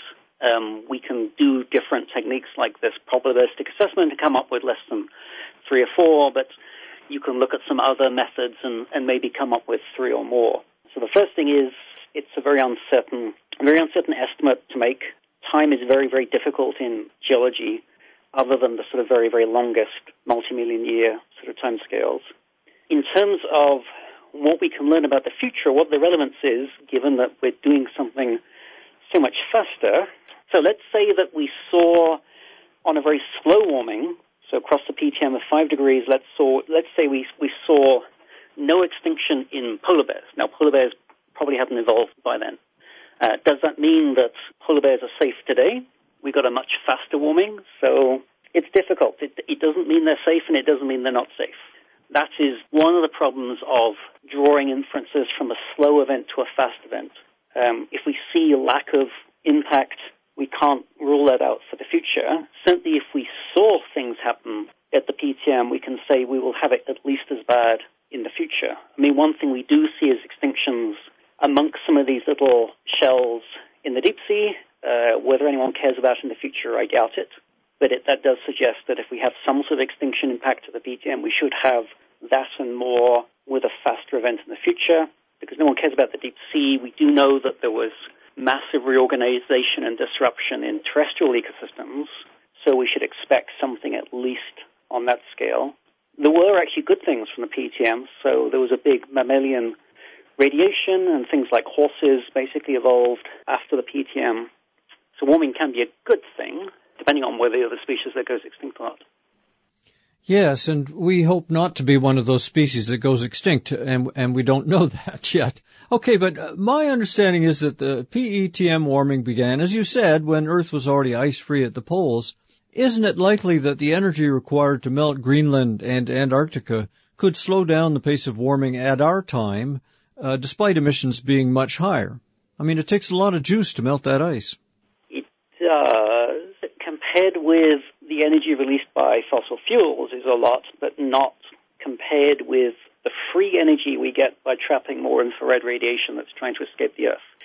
We can do different techniques like this probabilistic assessment to come up with less than 3 or 4, but you can look at some other methods and maybe come up with 3 or more. So the first thing is it's a very uncertain estimate to make. Time is very, very difficult in geology, other than the sort of very, very longest multi-million year sort of time scales. In terms of what we can learn about the future, what the relevance is, given that we're doing something so much faster. So let's say that we saw on a very slow warming, so across the PTM of 5 degrees, let's say we saw no extinction in polar bears. Now, polar bears probably haven't evolved by then. Does that mean that polar bears are safe today? We got a much faster warming, so it's difficult. It doesn't mean they're safe, and it doesn't mean they're not safe. That is one of the problems of drawing inferences from a slow event to a fast event. If we see a lack of impact, we can't rule that out for the future. Certainly if we saw things happen at the PTM, we can say we will have it at least as bad in the future. I mean, one thing we do see is extinctions amongst some of these little shells in the deep sea. Whether anyone cares about it in the future, I doubt it. But that does suggest that if we have some sort of extinction impact at the PTM, we should have that and more with a faster event in the future. Because no one cares about the deep sea, we do know that there was massive reorganization and disruption in terrestrial ecosystems, so we should expect something at least on that scale. There were actually good things from the PTM, so there was a big mammalian radiation, and things like horses basically evolved after the PTM. So warming can be a good thing, depending on whether you're the species that goes extinct or not. Yes, and we hope not to be one of those species that goes extinct, and we don't know that yet. Okay, but my understanding is that the PETM warming began, as you said, when Earth was already ice-free at the poles. Isn't it likely that the energy required to melt Greenland and Antarctica could slow down the pace of warming at our time, despite emissions being much higher? I mean, it takes a lot of juice to melt that ice. It does. Compared with the energy released by fossil fuels is a lot, but not compared with the free energy we get by trapping more infrared radiation that's trying to escape the Earth.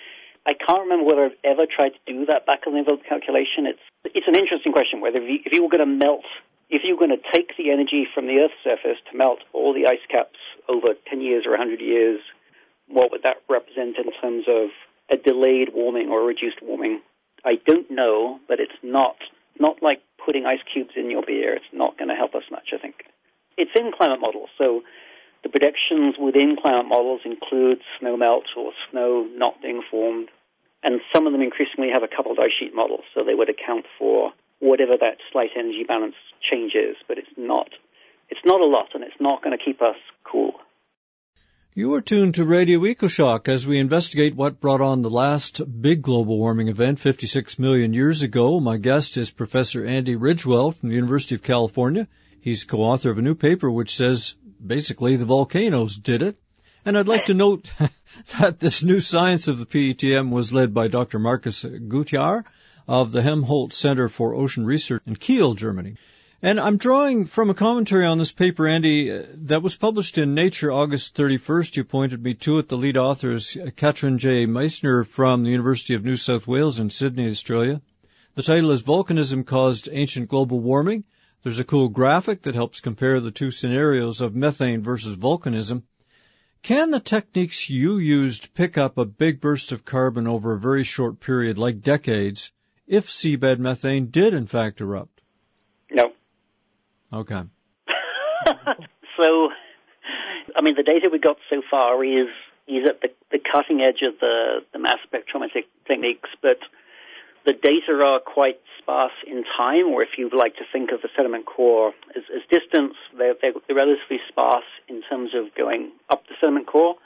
I can't remember whether I've ever tried to do that back-of-the-envelope calculation. It's an interesting question, whether if you were going to melt, if you were going to take the energy from the Earth's surface to melt all the ice caps over 10 years or 100 years, what would that represent in terms of a delayed warming or a reduced warming? I don't know, but it's not like putting ice cubes in your beer. It's not going to help us much, I think. It's in climate models, so the predictions within climate models include snow melt or snow not being formed, and some of them increasingly have a coupled ice sheet model, so they would account for whatever that slight energy balance change is, but it's not a lot, and it's not going to keep us cool. You are tuned to Radio EcoShock as we investigate what brought on the last big global warming event 56 million years ago. My guest is Professor Andy Ridgewell from the University of California. He's co-author of a new paper which says basically the volcanoes did it. And I'd like to note that this new science of the PETM was led by Dr. Markus Gutjahr of the Helmholtz Center for Ocean Research in Kiel, Germany. And I'm drawing from a commentary on this paper, Andy, that was published in Nature August 31st. You pointed me to it. The lead author is Katrin J. Meissner from the University of New South Wales in Sydney, Australia. The title is Volcanism Caused Ancient Global Warming. There's a cool graphic that helps compare the two scenarios of methane versus volcanism. Can the techniques you used pick up a big burst of carbon over a very short period, like decades, if seabed methane did in fact erupt? No. Okay. So, I mean, the data we got so far is at the cutting edge of the mass spectrometric techniques, but the data are quite sparse in time, or if you like to think of the sediment core as distance, they're relatively sparse in terms of going up the sediment core.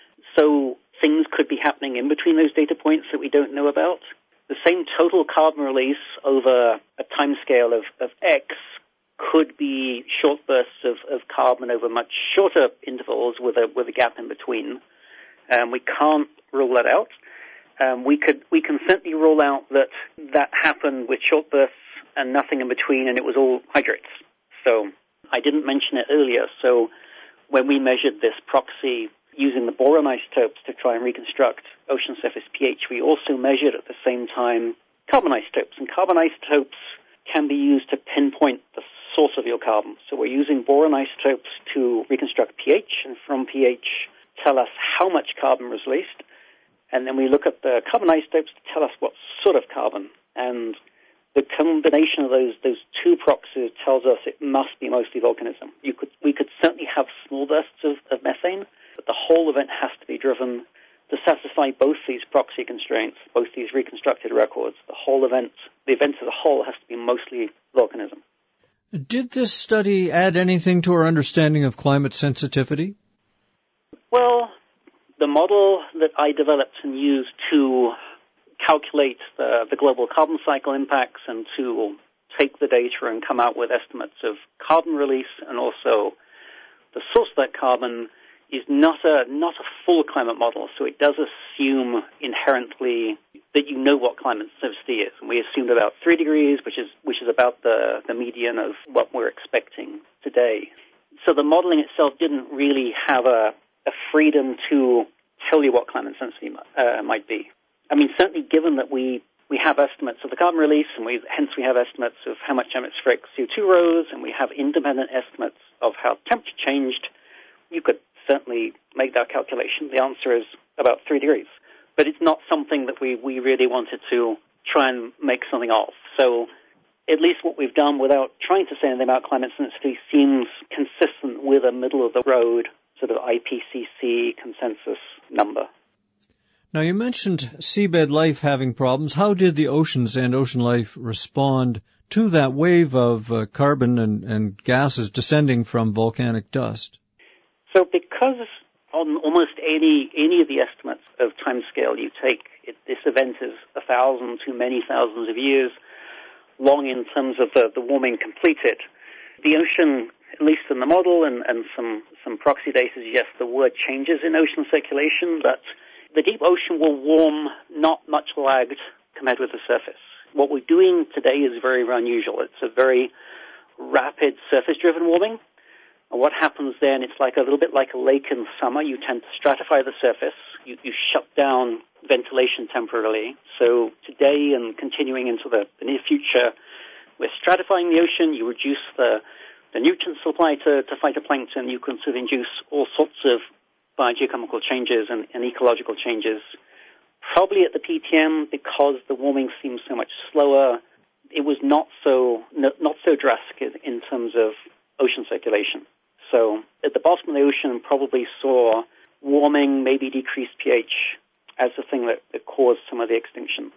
So things could be happening in between those data points that we don't know about. The same total carbon release over a time scale of X could be short bursts of carbon over much shorter intervals with a gap in between. We can't rule that out. We can certainly rule out that happened with short bursts and nothing in between, and it was all hydrates. So I didn't mention it earlier. So when we measured this proxy using the boron isotopes to try and reconstruct ocean surface pH, we also measured at the same time carbon isotopes. And carbon isotopes can be used to pinpoint the source of your carbon. So we're using boron isotopes to reconstruct pH, and from pH tell us how much carbon was released. And then we look at the carbon isotopes to tell us what sort of carbon. And the combination of those two proxies tells us it must be mostly volcanism. We could certainly have small bursts of methane, but the whole event has to be driven to satisfy both these proxy constraints, both these reconstructed records. The event as a whole has to be mostly volcanism. Did this study add anything to our understanding of climate sensitivity? Well, the model that I developed and used to calculate the global carbon cycle impacts and to take the data and come out with estimates of carbon release and also the source of that carbon is not a full climate model. So it does assume inherently that you know what climate sensitivity is. And we assumed about 3 degrees, which is about the median of what we're expecting today. So the modeling itself didn't really have a freedom to tell you what climate sensitivity might be. I mean, certainly given that we have estimates of the carbon release, and we have estimates of how much atmospheric CO2 rose, and we have independent estimates of how temperature changed, you could certainly make that calculation. The answer is about 3 degrees. But it's not something that we really wanted to try and make something of. So at least what we've done without trying to say anything about climate sensitivity seems consistent with a middle-of-the-road sort of IPCC consensus number. Now, you mentioned seabed life having problems. How did the oceans and ocean life respond to that wave of carbon and gases descending from volcanic dust? So because on almost any of the estimates of timescale you take, this event is 1,000 to many thousands of years long in terms of the warming completed. The ocean, at least in the model and some proxy data suggests there were changes in ocean circulation, but the deep ocean will warm not much lagged compared with the surface. What we're doing today is very unusual. It's a very rapid surface-driven warming. And what happens then, it's like a little bit like a lake in summer. You tend to stratify the surface. You shut down ventilation temporarily. So today and continuing into the near future, we're stratifying the ocean. You reduce the nutrient supply to phytoplankton. You can sort of induce all sorts of biogeochemical changes and ecological changes. Probably at the PTM, because the warming seems so much slower, it was not so drastic in terms of ocean circulation. So at the bottom of the ocean, probably saw warming, maybe decreased pH as the thing that caused some of the extinctions.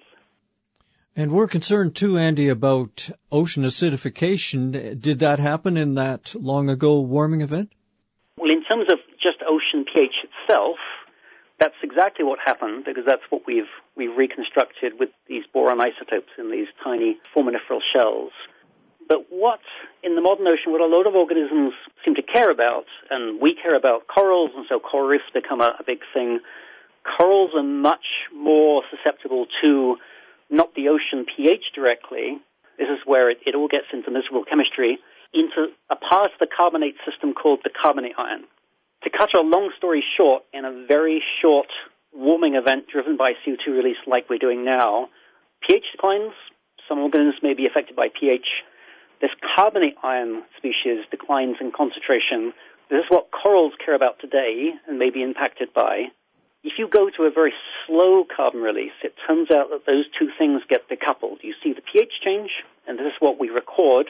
And we're concerned too, Andy, about ocean acidification. Did that happen in that long ago warming event? Well, in terms of just ocean pH itself, that's exactly what happened, because that's what we've reconstructed with these boron isotopes in these tiny foraminiferal shells. But what, in the modern ocean, what a lot of organisms seem to care about, and we care about corals, and so coral reefs become a big thing. Corals are much more susceptible to not the ocean pH directly. This is where it all gets into miserable chemistry, into a part of the carbonate system called the carbonate ion. To cut a long story short, in a very short warming event driven by CO2 release like we're doing now, pH declines. Some organisms may be affected by pH. This carbonate ion species declines in concentration. This is what corals care about today and may be impacted by. If you go to a very slow carbon release, it turns out that those two things get decoupled. You see the pH change, and this is what we record,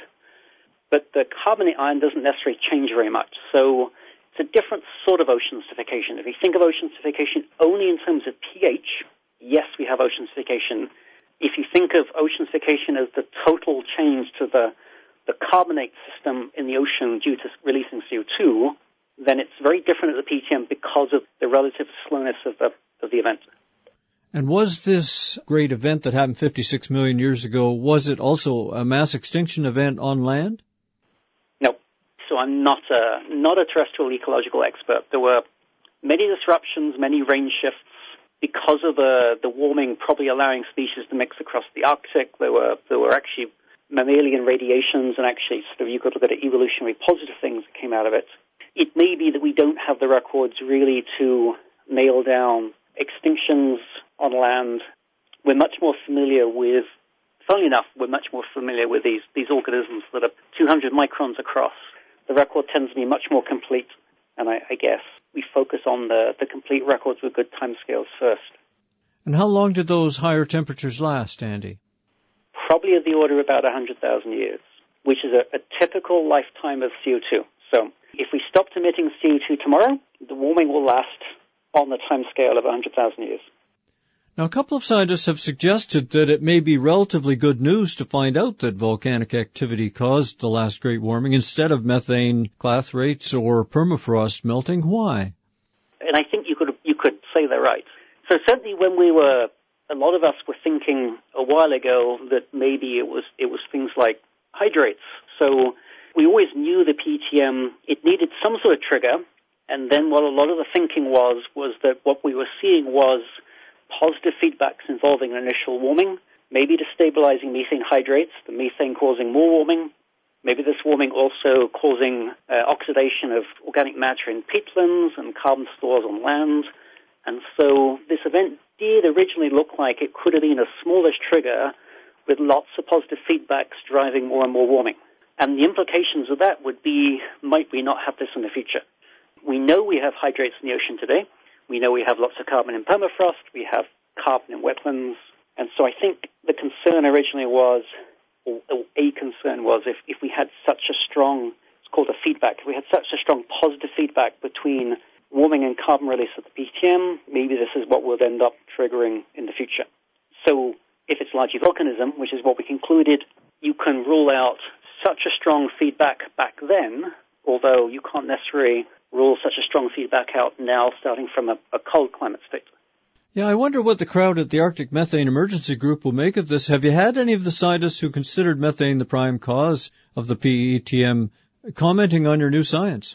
but the carbonate ion doesn't necessarily change very much. So it's a different sort of ocean acidification. If you think of ocean acidification only in terms of pH, yes, we have ocean acidification. If you think of ocean acidification as the total change to the carbonate system in the ocean due to releasing CO2, then it's very different at the PTM because of the relative slowness of the event. And was this great event that happened 56 million years ago, was it also a mass extinction event on land? No. So I'm not a terrestrial ecological expert. There were many disruptions, many range shifts because of the warming probably allowing species to mix across the Arctic. There were actually mammalian radiations, and actually sort of you could look at evolutionary positive things that came out of it. It may be that we don't have the records really to nail down extinctions on land. We're much more familiar with, funnily enough, these organisms that are 200 microns across. The record tends to be much more complete, and I guess we focus on the complete records with good timescales first. And how long did those higher temperatures last, Andy? Probably of the order of about 100,000 years, which is a typical lifetime of CO2. So if we stopped emitting CO2 tomorrow, the warming will last on the timescale of 100,000 years. Now, a couple of scientists have suggested that it may be relatively good news to find out that volcanic activity caused the last great warming instead of methane clathrates or permafrost melting. Why? And I think you could say they're right. So certainly when a lot of us were thinking a while ago that maybe it was things like hydrates. So we always knew the PTM, it needed some sort of trigger, and then what a lot of the thinking was that what we were seeing was positive feedbacks involving initial warming, maybe destabilizing methane hydrates, the methane causing more warming, maybe this warming also causing oxidation of organic matter in peatlands and carbon stores on land. And so this event did originally look like it could have been a smallish trigger with lots of positive feedbacks driving more and more warming. And the implications of that would be, might we not have this in the future? We know we have hydrates in the ocean today. We know we have lots of carbon in permafrost. We have carbon in wetlands. And so I think the concern originally was, or a concern was, if we had such a strong, it's called a feedback, if we had such a strong positive feedback between warming and carbon release at the PTM, maybe this is what would end up triggering in the future. So if it's largely volcanism, which is what we concluded, you can rule out such a strong feedback back then, although you can't necessarily rule such a strong feedback out now starting from a cold climate state. Yeah, I wonder what the crowd at the Arctic Methane Emergency Group will make of this. Have you had any of the scientists who considered methane the prime cause of the PETM commenting on your new science?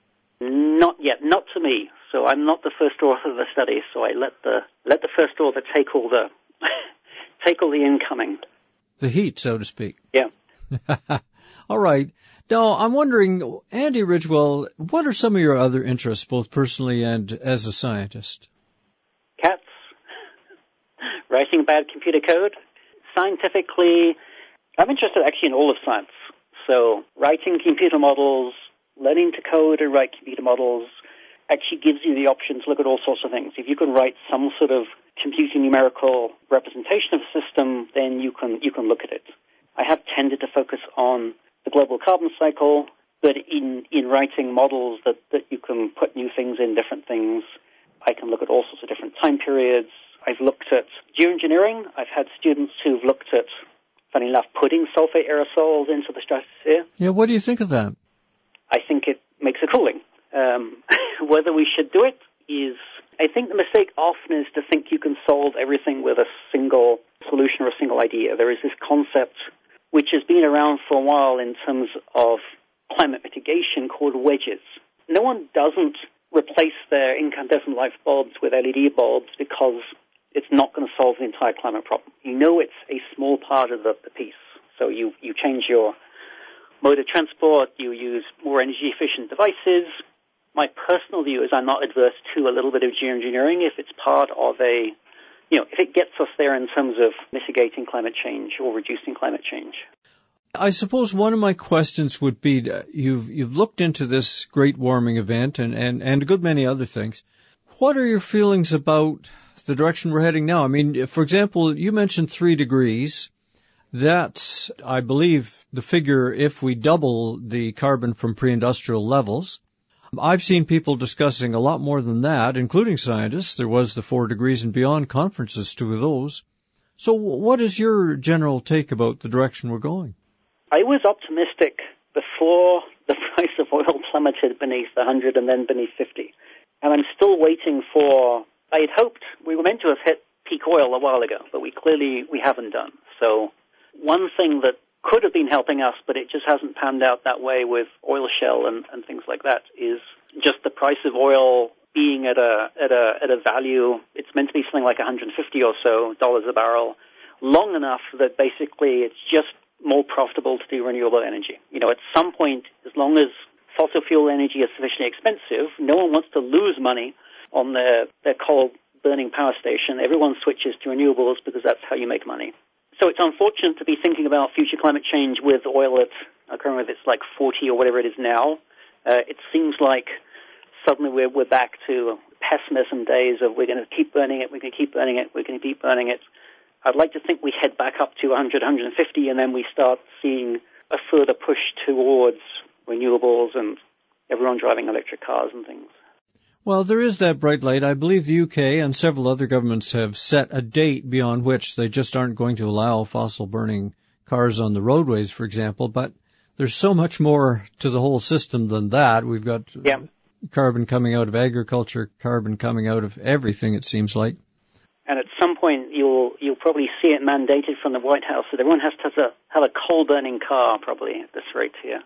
Not yet, not to me. So I'm not the first author of the study, so I let the first author take all the incoming. The heat, so to speak. Yeah. All right. Now, I'm wondering, Andy Ridgwell, what are some of your other interests, both personally and as a scientist? Cats. writing bad computer code. Scientifically, I'm interested actually in all of science. So writing computer models, learning to code and write computer models actually gives you the option to look at all sorts of things. If you can write some sort of computing numerical representation of a system, then you can look at it. I have tended to focus on the global carbon cycle, but in writing models that you can put new things in, different things, I can look at all sorts of different time periods. I've looked at geoengineering. I've had students who've looked at, funny enough, putting sulfate aerosols into the stratosphere. Yeah, what do you think of that? I think it makes it cooling. Whether we should do it is, I think the mistake often is to think you can solve everything with a single solution or a single idea. There is this concept which has been around for a while in terms of climate mitigation called wedges. No one doesn't replace their incandescent light bulbs with LED bulbs because it's not going to solve the entire climate problem. You know it's a small part of the piece. So you change your mode of transport, you use more energy-efficient devices. My personal view is I'm not adverse to a little bit of geoengineering if it's part of if it gets us there in terms of mitigating climate change or reducing climate change. I suppose one of my questions would be, you've looked into this great warming event and a good many other things. What are your feelings about the direction we're heading now? I mean, for example, you mentioned 3 degrees. That's, I believe, the figure if we double the carbon from pre-industrial levels. I've seen people discussing a lot more than that, including scientists. There was the 4 degrees and beyond conferences, 2 of those. So what is your general take about the direction we're going? I was optimistic before the price of oil plummeted beneath 100 and then beneath 50. And I'm still waiting for, I had hoped we were meant to have hit peak oil a while ago, but we haven't done. So one thing that could have been helping us, but it just hasn't panned out that way with oil shale and things like that, is just the price of oil being at a value. It's meant to be something like $150 or so a barrel, long enough that basically it's just more profitable to do renewable energy. At some point, as long as fossil fuel energy is sufficiently expensive, no one wants to lose money on their coal-burning power station. Everyone switches to renewables because that's how you make money. So it's unfortunate to be thinking about future climate change with oil at, I can't remember if it's like 40 or whatever it is now. It seems like suddenly we're back to pessimism days of we're going to keep burning it, we're going to keep burning it, we're going to keep burning it. I'd like to think we head back up to 100, 150, and then we start seeing a further push towards renewables and everyone driving electric cars and things. Well, there is that bright light. I believe the UK and several other governments have set a date beyond which they just aren't going to allow fossil-burning cars on the roadways, for example. But there's so much more to the whole system than that. We've got carbon coming out of agriculture, carbon coming out of everything, it seems like. And at some point, you'll probably see it mandated from the White House that everyone has to have a coal-burning car, probably, at this rate here.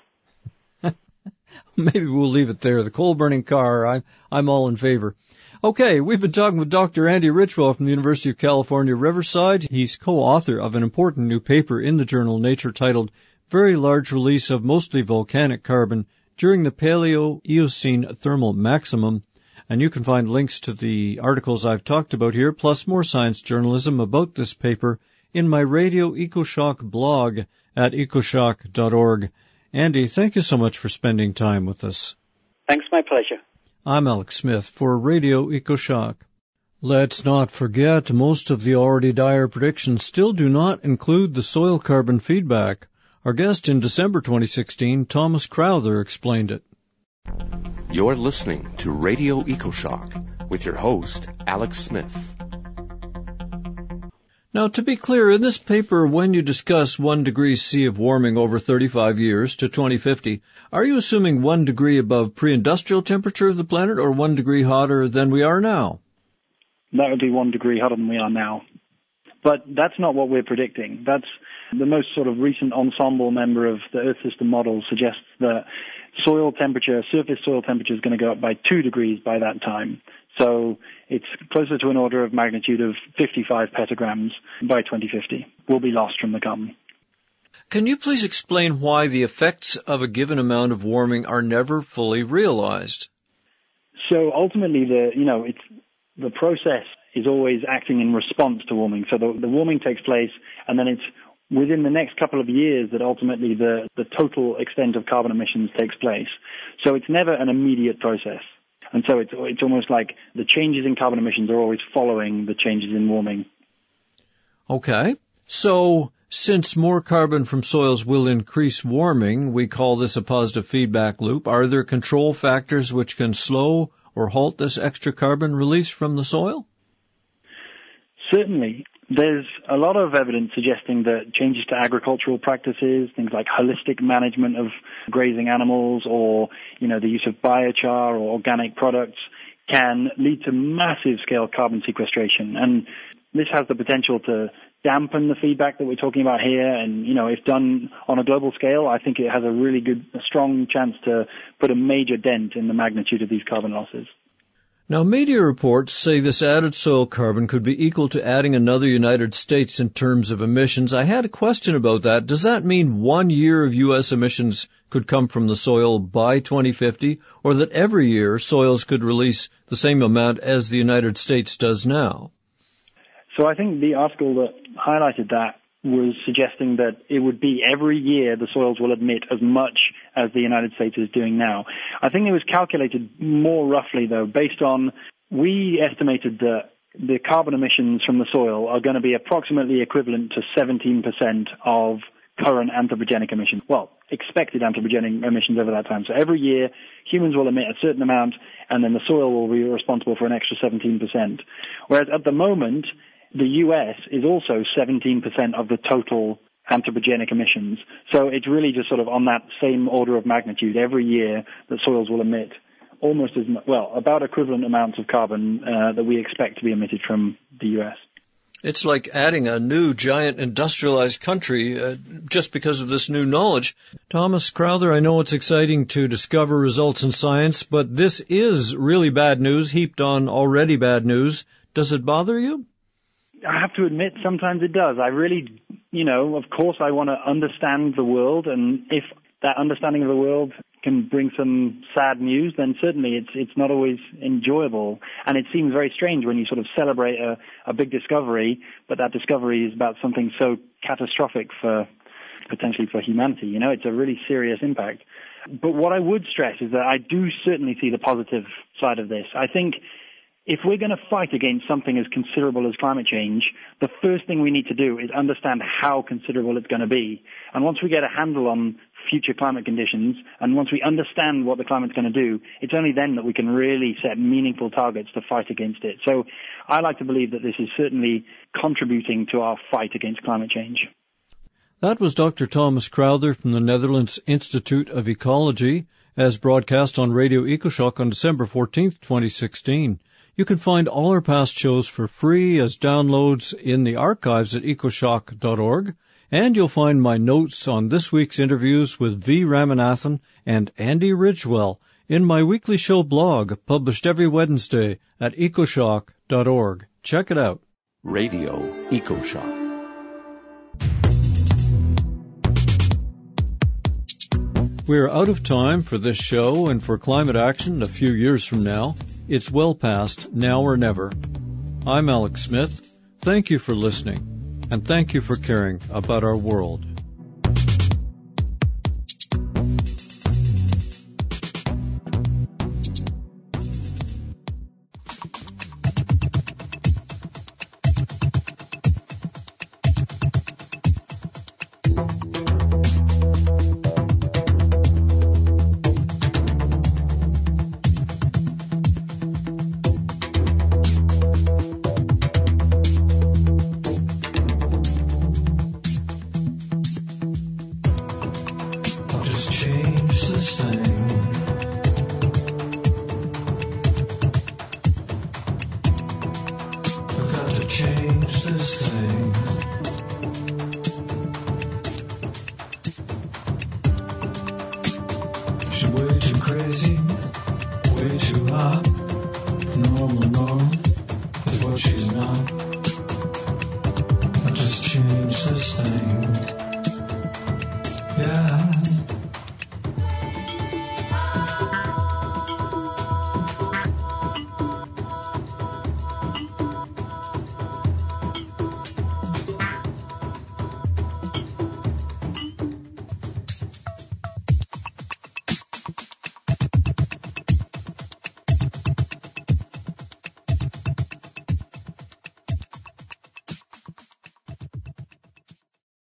Maybe we'll leave it there. The coal-burning car, I'm all in favor. Okay, we've been talking with Dr. Andy Richwell from the University of California, Riverside. He's co-author of an important new paper in the journal Nature titled Very Large Release of Mostly Volcanic Carbon During the Paleo-Eocene Thermal Maximum. And you can find links to the articles I've talked about here, plus more science journalism about this paper in my Radio EcoShock blog at ecoshock.org. Andy, thank you so much for spending time with us. Thanks, my pleasure. I'm Alex Smith for Radio EcoShock. Let's not forget, most of the already dire predictions still do not include the soil carbon feedback. Our guest in December 2016, Thomas Crowther, explained it. You're listening to Radio EcoShock with your host, Alex Smith. Now, to be clear, in this paper, when you discuss 1 degree C of warming over 35 years to 2050, are you assuming 1 degree above pre-industrial temperature of the planet or 1 degree hotter than we are now? That would be 1 degree hotter than we are now. But that's not what we're predicting. That's the most sort of recent ensemble member of the Earth system model suggests that soil temperature, surface soil temperature is going to go up by 2 degrees by that time. So it's closer to an order of magnitude of 55 petagrams by 2050 will be lost from the carbon. Can you please explain why the effects of a given amount of warming are never fully realized? So ultimately, it's the process is always acting in response to warming. So the warming takes place, and then it's within the next couple of years that ultimately the total extent of carbon emissions takes place. So it's never an immediate process. And so it's almost like the changes in carbon emissions are always following the changes in warming. Okay. So since more carbon from soils will increase warming, we call this a positive feedback loop. Are there control factors which can slow or halt this extra carbon release from the soil? Certainly. There's a lot of evidence suggesting that changes to agricultural practices, things like holistic management of grazing animals or, the use of biochar or organic products can lead to massive scale carbon sequestration. And this has the potential to dampen the feedback that we're talking about here. And, if done on a global scale, I think it has a strong chance to put a major dent in the magnitude of these carbon losses. Now, media reports say this added soil carbon could be equal to adding another United States in terms of emissions. I had a question about that. Does that mean 1 year of U.S. emissions could come from the soil by 2050, or that every year soils could release the same amount as the United States does now? So I think the article that highlighted that was suggesting that it would be every year the soils will emit as much as the United States is doing now. I think it was calculated more roughly, though, based on, we estimated that the carbon emissions from the soil are going to be approximately equivalent to 17% of current anthropogenic emissions. Well, expected anthropogenic emissions over that time. So every year, humans will emit a certain amount, and then the soil will be responsible for an extra 17%. Whereas at the moment, the U.S. is also 17% of the total anthropogenic emissions. So it's really just sort of on that same order of magnitude. Every year, the soils will emit almost as much, about equivalent amounts of carbon that we expect to be emitted from the U.S. It's like adding a new giant industrialized country just because of this new knowledge. Thomas Crowther, I know it's exciting to discover results in science, but this is really bad news heaped on already bad news. Does it bother you? I have to admit, sometimes it does. I really, of course I want to understand the world, and if that understanding of the world can bring some sad news, then certainly it's not always enjoyable. And it seems very strange when you sort of celebrate a big discovery, but that discovery is about something so catastrophic potentially for humanity. It's a really serious impact. But what I would stress is that I do certainly see the positive side of this. I think if we're going to fight against something as considerable as climate change, the first thing we need to do is understand how considerable it's going to be. And once we get a handle on future climate conditions, and once we understand what the climate's going to do, it's only then that we can really set meaningful targets to fight against it. So I like to believe that this is certainly contributing to our fight against climate change. That was Dr. Thomas Crowther from the Netherlands Institute of Ecology, as broadcast on Radio EcoShock on December 14th, 2016. You can find all our past shows for free as downloads in the archives at ecoshock.org, and you'll find my notes on this week's interviews with V. Ramanathan and Andy Ridgewell in my weekly show blog, published every Wednesday at ecoshock.org. Check it out. Radio EcoShock. We're out of time for this show and for climate action a few years from now. It's well past now or never. I'm Alex Smith. Thank you for listening, and thank you for caring about our world. Way too crazy.